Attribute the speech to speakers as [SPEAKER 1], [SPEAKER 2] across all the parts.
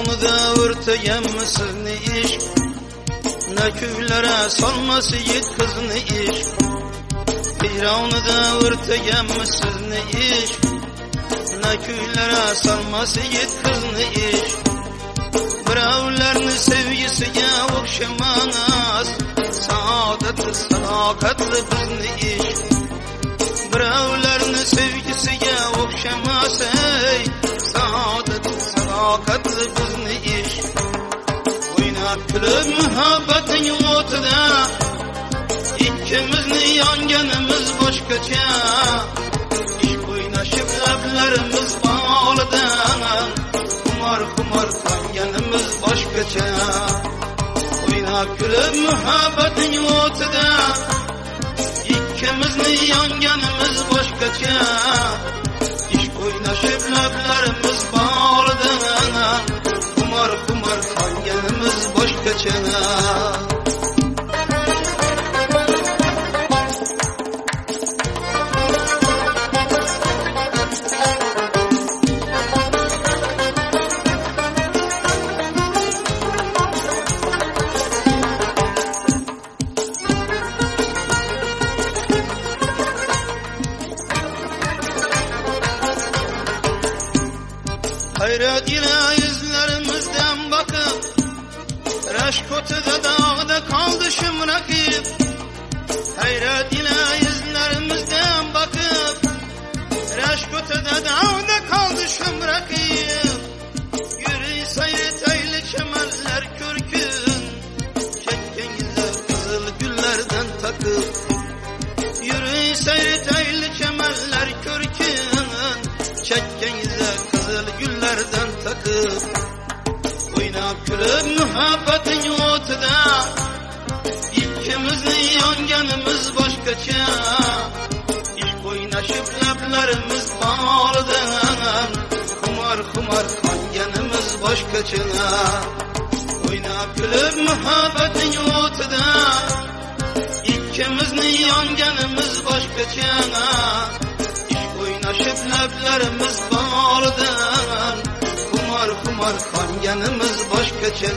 [SPEAKER 1] Firavun'da örteyen sizni iş, ne küylere salması yit kızını iş. Firavun'da örteyen sizni iş, ne küylere salması yit kızını iş. Biravlarni sevgisiga o'xshamas, saodatli sadoqatli bizni ish. Biravlarni sevgisiga o'xshamas, saodatli sadoqatli bizni ish. O'ynab kulib muhabbating o'tida, ikkimizni yonganimiz boshqacha. Ishq o'ynashib lablarimiz bog'lidan, xumor qolganimiz boshqacha. O'ynab kulib muhabbating o'tida, ikkimizni yonganimiz boshqacha. Ishq o'ynashib lablarimiz bog'lidan, xumor qolganimiz boshqacha. Hayrat ile yüzlerimizden bakıp, Reşkot'da dağda kaldı şımrakip. Hayrat ile yüzlerimizden bakıp, Reşkot'da dağda kaldı şımrakip. Yürü sayret eyli kemerler kürkün, çekken güzel kızıl güllerden takıp. Yürü sayret eyli kemerler kürkün, çekken güzel kızıl güllerden takıp. Oynab kulib muhabbating o'tida, ikkimizni yonganimiz boshqacha. Ishq o'ynashib lablarimiz bog'lidan, xumor qolganimiz boshqacha. Oynab kulib muhabbating o'tida, ikkimizni yonganimiz boshqacha. Oynaşıp lablarimiz bog'lidan, xumor qolganimiz boshqacha.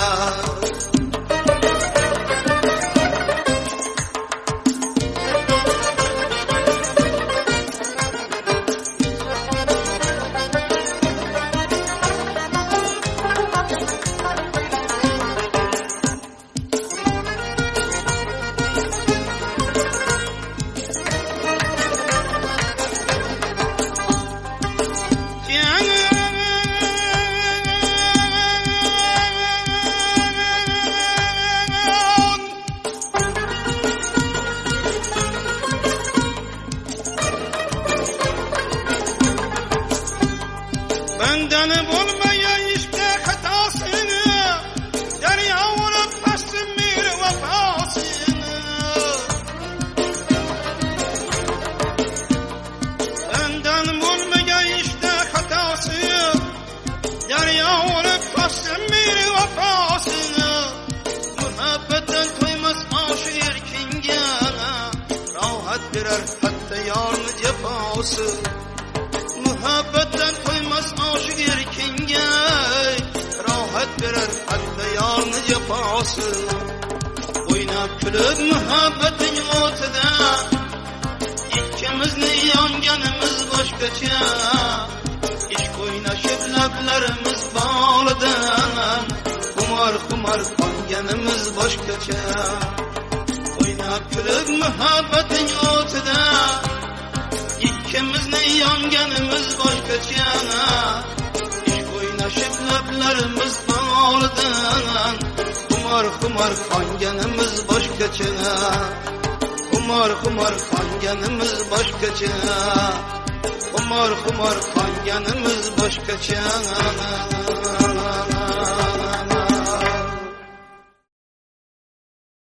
[SPEAKER 1] Benden olmayan işte hatasını, derya vurup bastım bir vefasını. Benden olmayan işte hatası, derya vurup bastım bir vefasını. Muhabbetten toymaz aşık erkinge, rahat birer hatta yarını cefası. Muhabbetten toymaz aşık erkinge, rahat verer hatta yarını cefası. Oynab kulib muhabbating o'tida, ikkimizni yonganimiz boshqacha. Ishq o'ynashib lablarimiz bog'lidan, xumor qolganimiz boshqacha. Oynab kulib muhabbating o'tida, ikkimizni yonganimiz boshqacha. Ishq o'ynashib lablarimiz bog'lidan, xumor qolganimiz boshqacha. Xumor qolganimiz boshqacha. Xumor qolganimiz boshqacha.